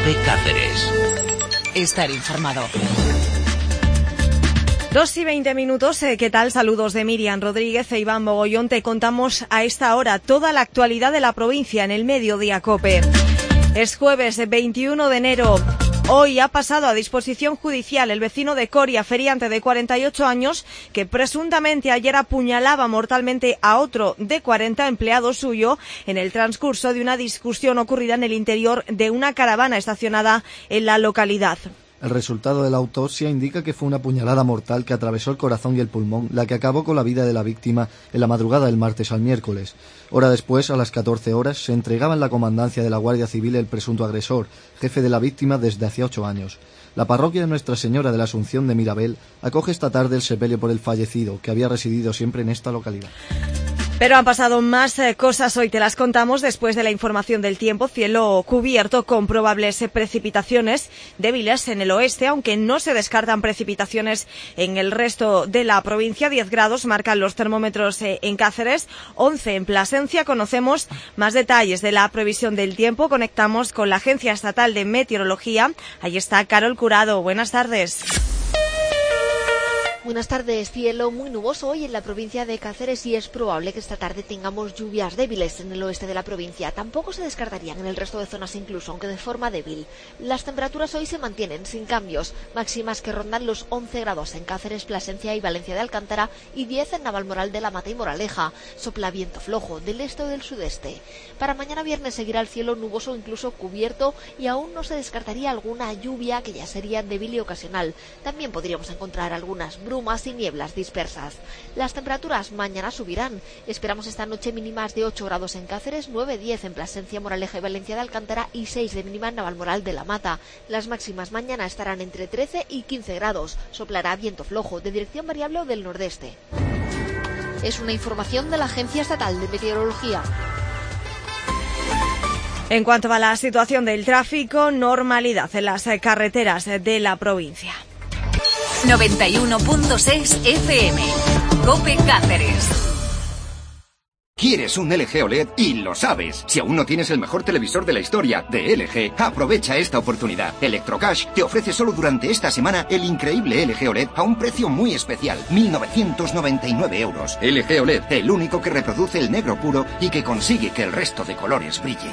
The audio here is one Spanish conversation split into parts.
COPE Cáceres. Estar informado. 2:20. ¿Qué tal? Saludos de Miriam Rodríguez e Iván Mogollón. Te contamos a esta hora toda la actualidad de la provincia en el Mediodía COPE. Es jueves 21 de enero. Hoy ha pasado a disposición judicial el vecino de Coria, feriante de 48 años, que presuntamente ayer apuñalaba mortalmente a otro de 40, empleado suyo, en el transcurso de una discusión ocurrida en el interior de una caravana estacionada en la localidad. El resultado de la autopsia indica que fue una puñalada mortal que atravesó el corazón y el pulmón, la que acabó con la vida de la víctima en la madrugada del martes al miércoles. Hora después, a las 14 horas, se entregaba en la comandancia de la Guardia Civil el presunto agresor, jefe de la víctima desde hacía 8 años. La parroquia de Nuestra Señora de la Asunción de Mirabel acoge esta tarde el sepelio por el fallecido, que había residido siempre en esta localidad. Pero han pasado más cosas, hoy te las contamos después de la información del tiempo. Cielo cubierto con probables precipitaciones débiles en el oeste, aunque no se descartan precipitaciones en el resto de la provincia. 10 grados marcan los termómetros en Cáceres, 11 en Plasencia. Conocemos más detalles de la previsión del tiempo. Conectamos con la Agencia Estatal de Meteorología. Ahí está Carol Curado. Buenas tardes. Buenas tardes. Cielo muy nuboso hoy en la provincia de Cáceres y es probable que esta tarde tengamos lluvias débiles en el oeste de la provincia. Tampoco se descartarían en el resto de zonas incluso, aunque de forma débil. Las temperaturas hoy se mantienen sin cambios, máximas que rondan los 11 grados en Cáceres, Plasencia y Valencia de Alcántara y 10 en Navalmoral de la Mata y Moraleja. Sopla viento flojo del este o del sudeste. Para mañana viernes seguirá el cielo nuboso o incluso cubierto y aún no se descartaría alguna lluvia que ya sería débil y ocasional. También podríamos encontrar algunas brumas y nieblas dispersas. Las temperaturas mañana subirán. Esperamos esta noche mínimas de 8 grados en Cáceres, 9-10 en Plasencia, Moraleja y Valencia de Alcántara y 6 de mínima en Navalmoral de la Mata. Las máximas mañana estarán entre 13 y 15 grados. Soplará viento flojo de dirección variable o del nordeste. Es una información de la Agencia Estatal de Meteorología. En cuanto a la situación del tráfico, normalidad en las carreteras de la provincia. 91.6 FM. COPE Cáceres. ¿Quieres un LG OLED? Y lo sabes. Si aún no tienes el mejor televisor de la historia de LG, aprovecha esta oportunidad. Electrocash te ofrece solo durante esta semana el increíble LG OLED a un precio muy especial, 1.999 euros. LG OLED, el único que reproduce el negro puro y que consigue que el resto de colores brille.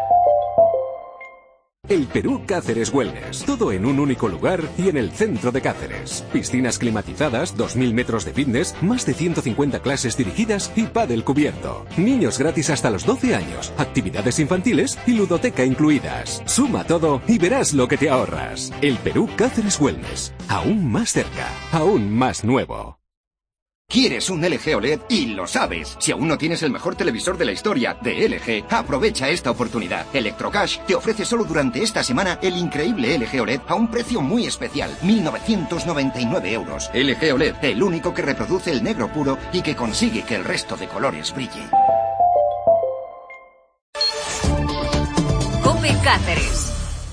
El Perú Cáceres Wellness. Todo en un único lugar y en el centro de Cáceres. Piscinas climatizadas, 2.000 metros de fitness, más de 150 clases dirigidas y pádel cubierto. Niños gratis hasta los 12 años, actividades infantiles y ludoteca incluidas. Suma todo y verás lo que te ahorras. El Perú Cáceres Wellness. Aún más cerca, aún más nuevo. ¿Quieres un LG OLED? Y lo sabes. Si aún no tienes el mejor televisor de la historia de LG, aprovecha esta oportunidad. Electrocash te ofrece solo durante esta semana el increíble LG OLED a un precio muy especial, 1.999 euros. LG OLED, el único que reproduce el negro puro y que consigue que el resto de colores brille. COPE Cáceres.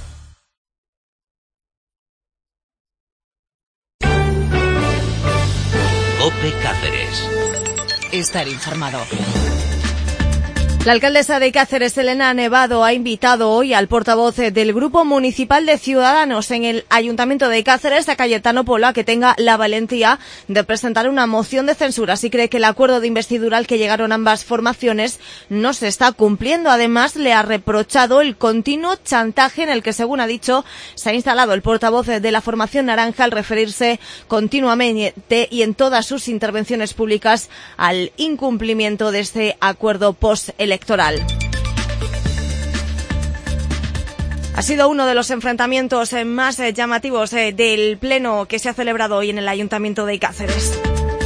COPE Cáceres. Estar informado. La alcaldesa de Cáceres, Elena Nevado, ha invitado hoy al portavoz del Grupo Municipal de Ciudadanos en el Ayuntamiento de Cáceres, a Cayetano Polo, a que tenga la valentía de presentar una moción de censura si cree que el acuerdo de investidura al que llegaron ambas formaciones no se está cumpliendo. Además, le ha reprochado el continuo chantaje en el que, según ha dicho, se ha instalado el portavoz de la formación naranja al referirse continuamente y en todas sus intervenciones públicas al incumplimiento de este acuerdo postelectoral. Ha sido uno de los enfrentamientos más llamativos del pleno que se ha celebrado hoy en el Ayuntamiento de Cáceres.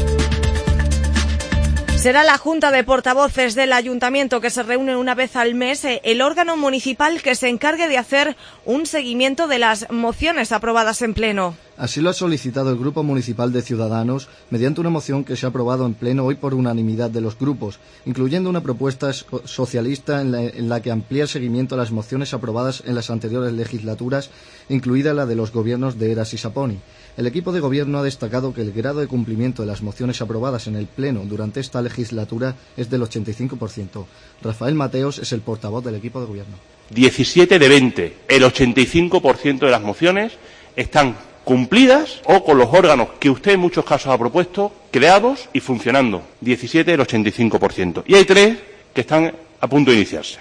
Será la Junta de Portavoces del Ayuntamiento, que se reúne una vez al mes, el órgano municipal que se encargue de hacer un seguimiento de las mociones aprobadas en pleno. Así lo ha solicitado el Grupo Municipal de Ciudadanos mediante una moción que se ha aprobado en pleno hoy por unanimidad de los grupos, incluyendo una propuesta socialista en la que amplía el seguimiento a las mociones aprobadas en las anteriores legislaturas, incluida la de los gobiernos de Eras y Saponi. El equipo de gobierno ha destacado que el grado de cumplimiento de las mociones aprobadas en el Pleno durante esta legislatura es del 85%. Rafael Mateos es el portavoz del equipo de gobierno. 17 de 20, el 85% de las mociones están cumplidas o con los órganos que usted en muchos casos ha propuesto, creados y funcionando. 17 del 85%. Y hay 3 que están a punto de iniciarse.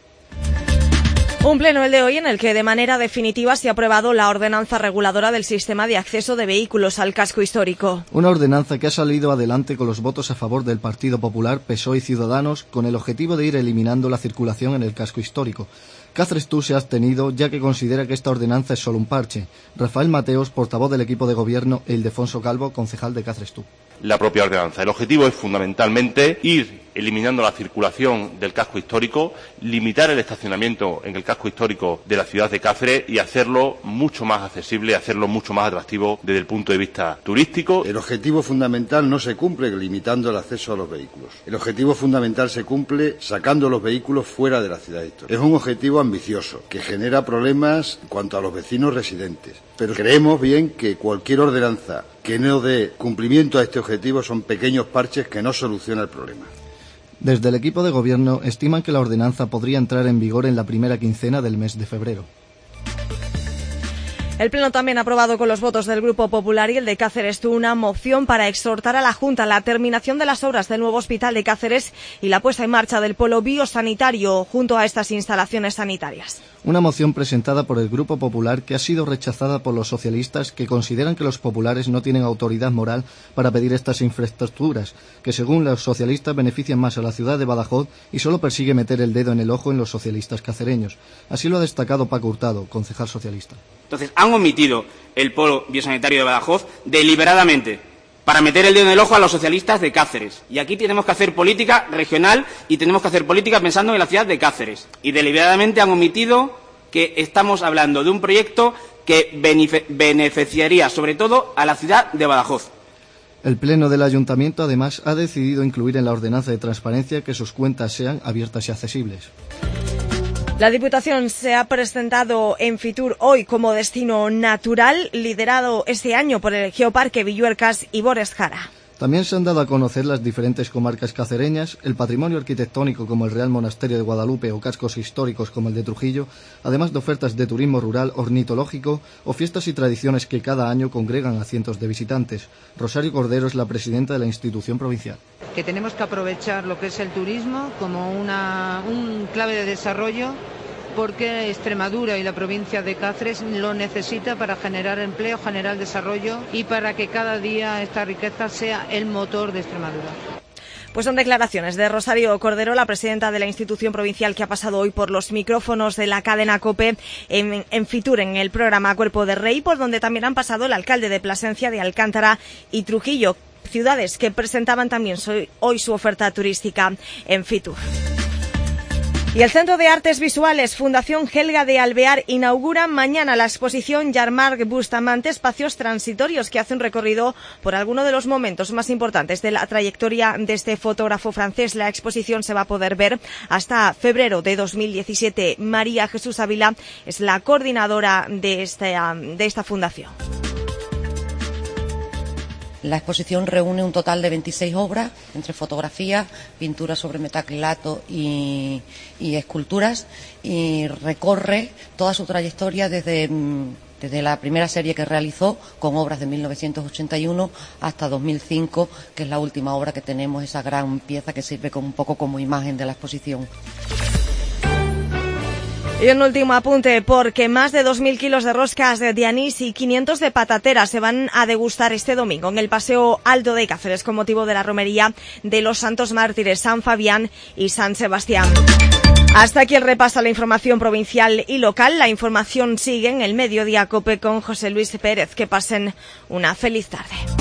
Un pleno el de hoy en el que de manera definitiva se ha aprobado la ordenanza reguladora del sistema de acceso de vehículos al casco histórico. Una ordenanza que ha salido adelante con los votos a favor del Partido Popular, PSOE y Ciudadanos, con el objetivo de ir eliminando la circulación en el casco histórico. Cáceres Tú se ha abstenido, ya que considera que esta ordenanza es solo un parche. Rafael Mateos, portavoz del equipo de gobierno, e Ildefonso Calvo, concejal de Cáceres Tú. La propia ordenanza. El objetivo es fundamentalmente ir eliminando la circulación del casco histórico, limitar el estacionamiento en el casco histórico de la ciudad de Cáceres y hacerlo mucho más accesible, hacerlo mucho más atractivo desde el punto de vista turístico. El objetivo fundamental no se cumple limitando el acceso a los vehículos. El objetivo fundamental se cumple sacando los vehículos fuera de la ciudad histórica. Es un objetivo ambicioso que genera problemas en cuanto a los vecinos residentes. Pero creemos bien que cualquier ordenanza que no dé cumplimiento a este objetivo son pequeños parches que no solucionan el problema. Desde el equipo de gobierno estiman que la ordenanza podría entrar en vigor en la primera quincena del mes de febrero. El Pleno también ha aprobado con los votos del Grupo Popular y el de Cáceres Tú una moción para exhortar a la Junta la terminación de las obras del nuevo hospital de Cáceres y la puesta en marcha del polo biosanitario junto a estas instalaciones sanitarias. Una moción presentada por el Grupo Popular que ha sido rechazada por los socialistas, que consideran que los populares no tienen autoridad moral para pedir estas infraestructuras, que según los socialistas benefician más a la ciudad de Badajoz y solo persigue meter el dedo en el ojo en los socialistas cacereños. Así lo ha destacado Paco Hurtado, concejal socialista. Entonces, han omitido el polo biosanitario de Badajoz deliberadamente para meter el dedo en el ojo a los socialistas de Cáceres. Y aquí tenemos que hacer política regional y tenemos que hacer política pensando en la ciudad de Cáceres. Y deliberadamente han omitido que estamos hablando de un proyecto que beneficiaría sobre todo a la ciudad de Badajoz. El Pleno del Ayuntamiento, además, ha decidido incluir en la ordenanza de transparencia que sus cuentas sean abiertas y accesibles. La Diputación se ha presentado en Fitur hoy como destino natural, liderado este año por el Geoparque Villuercas y Bores Jara. También se han dado a conocer las diferentes comarcas cacereñas, el patrimonio arquitectónico como el Real Monasterio de Guadalupe o cascos históricos como el de Trujillo, además de ofertas de turismo rural, ornitológico o fiestas y tradiciones que cada año congregan a cientos de visitantes. Rosario Cordero es la presidenta de la institución provincial. Que tenemos que aprovechar lo que es el turismo como un clave de desarrollo, porque Extremadura y la provincia de Cáceres lo necesita para generar empleo, generar desarrollo y para que cada día esta riqueza sea el motor de Extremadura. Pues son declaraciones de Rosario Cordero, la presidenta de la institución provincial, que ha pasado hoy por los micrófonos de la cadena COPE en Fitur, en el programa Cuerpo de Rey, por donde también han pasado el alcalde de Plasencia, de Alcántara y Trujillo, ciudades que presentaban también hoy su oferta turística en Fitur. Y el Centro de Artes Visuales Fundación Helga de Alvear inaugura mañana la exposición Jean-Marc Bustamante, espacios transitorios, que hace un recorrido por alguno de los momentos más importantes de la trayectoria de este fotógrafo francés. La exposición se va a poder ver hasta febrero de 2017. María Jesús Ávila es la coordinadora de esta fundación. La exposición reúne un total de 26 obras, entre fotografías, pinturas sobre metacrilato y esculturas, y recorre toda su trayectoria desde la primera serie que realizó, con obras de 1981 hasta 2005, que es la última obra que tenemos, esa gran pieza que sirve un poco como imagen de la exposición. Y un último apunte, porque más de 2.000 kilos de roscas de anís y 500 de patateras se van a degustar este domingo en el Paseo Alto de Cáceres con motivo de la romería de los Santos Mártires San Fabián y San Sebastián. Hasta aquí el repaso a la información provincial y local. La información sigue en el Mediodía COPE con José Luis Pérez. Que pasen una feliz tarde.